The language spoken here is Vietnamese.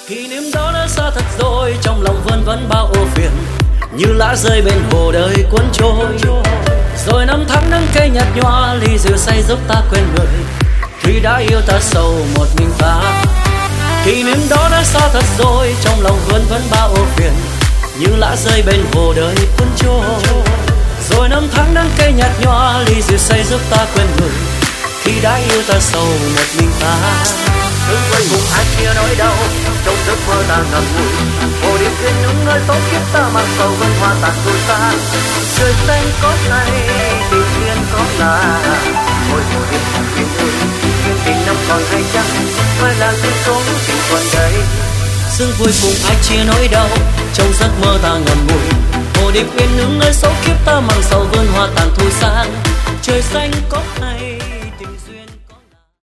Kỷ niệm đó đã xa thật rồi, trong lòng vân vấn bao ưu phiền, như lá rơi bên hồ đời cuốn trôi. Rồi năm tháng nắng cây nhạt nhòa, ly rượu say giúp ta quên người khi đã yêu ta sầu một mình ta. Kỷ niệm đó đã xa thật rồi, trong lòng vân vấn bao ưu phiền, như lá rơi bên hồ đời cuốn trôi. Rồi năm tháng nắng cây nhạt nhòa, ly rượu say giúp ta quên người khi đã yêu ta sầu một mình ta. Thương với cùng ai chia nỗi đau, trong giấc mơ ta ngậm ngùi. Hồ điệp duyên những nơi tốt kiếp ta mang sầu vân hoa tàn thôi xa. Trời xanh có say, tình duyên có là. Ôi hồ điệp không biết ơi, duyên tình năm còn hay chăng? Phải là duyên số tình còn đây. Sương vui cùng ai chia nỗi đau, trong giấc mơ ta ngậm ngùi. Hồ điệp yên những nơi số kiếp ta mang sầu vân hoa tàn thôi xa. Trời xanh có hay.